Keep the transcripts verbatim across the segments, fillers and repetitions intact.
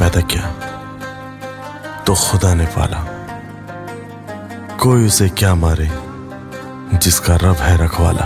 پیدا کیا تو خدا نے پالا، کوئی اسے کیا مارے جس کا رب ہے رکھوالا۔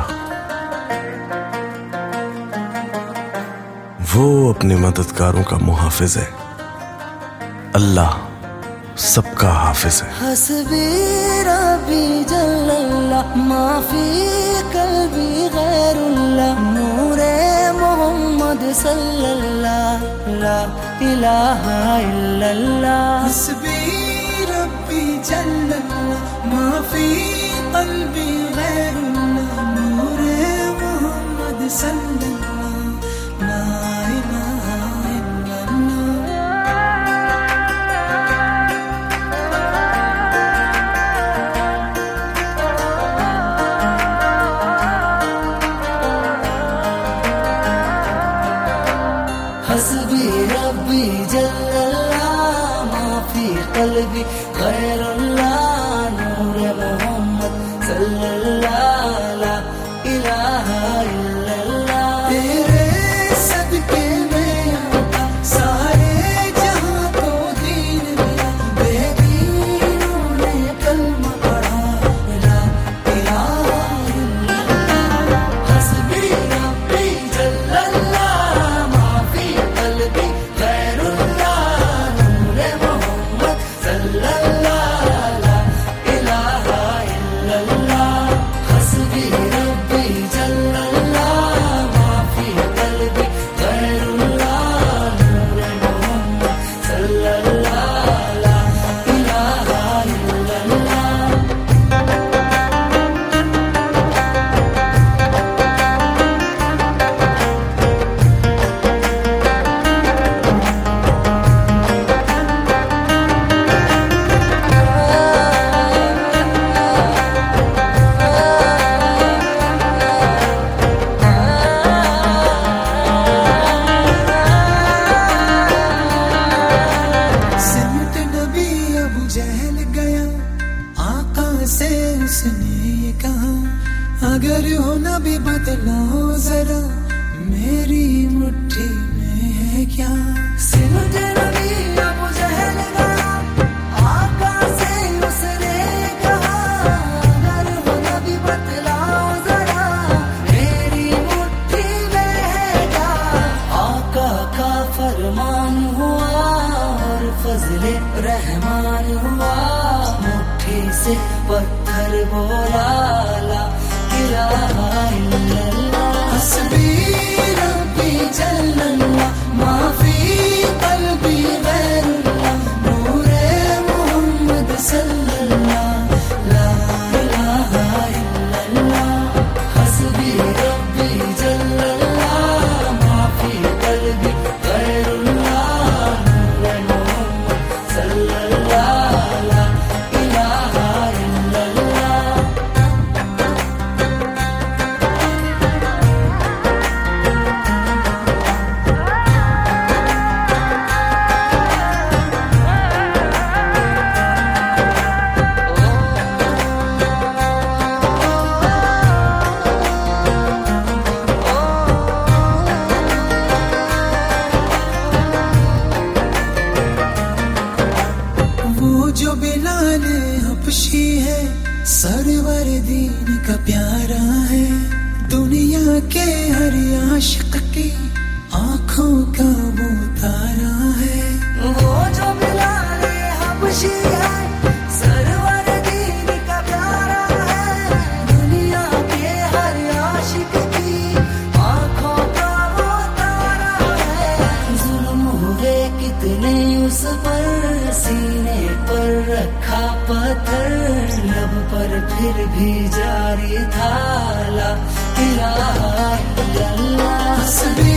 وہ اپنے مددگاروں کا محافظ ہے، اللہ سب کا حافظ ہے۔ حسبی ربی جل اللہ ما فی قلبی غیر اللہ، نور محمد صلی اللہ لا الہ الا اللہ۔ حسبی ربی جل اللہ ما فی قلبی غیر اللہ، نور محمد صلی اللہ لا الہ الا اللہ۔ حسبی ربی جل اللہ ما فی قلبی غیر اللہ، نور محمد صلی اللہ لا الہ الا اللہ۔ تیرے صدقے میں آقا سارے جہاں کو دین ملا، بے دینوں نے کلمہ پڑھا لا الہ الا اللہ۔ حسبی ربی جل اللہ ما فی قلبی غیر اللہ، نور محمد صلی اللہ لا الہ الا اللہ۔ حسبی ربی جل اللہ ما فی قلبی غیر اللہ، نور محمد صلی اللہ لا الہ الا اللہ۔ سمت نبی ابو جہل گیا، آقا سے اس نے کہا اگر ہو نبی بتلاؤ ذرا میری مٹھی میں ہے کیا۔ سمت نبی ابو جہل گیا، آقا سے اس نے کہا اگر ہو نبی بتلاؤ ذرا میری مٹھی میں ہے کیا۔ آقا کا فرمان ہوا اور فضل رحمان ہوا، مٹھی سے پتھر بولا لا الہ الا اللہ۔ حسبی ربی جل اللہ ما فی قلبی غیر اللہ، نور محمد صلی اللہ لا الہ الا اللہ۔ حسبی ربی جل اللہ ما فی قلبی غیر اللہ، نور محمد صلی اللہ لا الہ الا اللہ۔ وہ جو بلال حبشی ہے سرور دین کا پیارا ہے، دنیا کے ہر عاشق کی آنکھوں کا وہ تارا ہے۔ وہ جو بلال حبشی ہے سرور دین کا پیارا ہے، دنیا کے ہر عاشق کی آنکھوں کا وہ تارا ہے۔ ظلم ہوئے کتنے اس پر، سینے پر رکھا پتھر، لب پر پھر بھی جاری تھا لا الہ الا اللہ۔ حسبی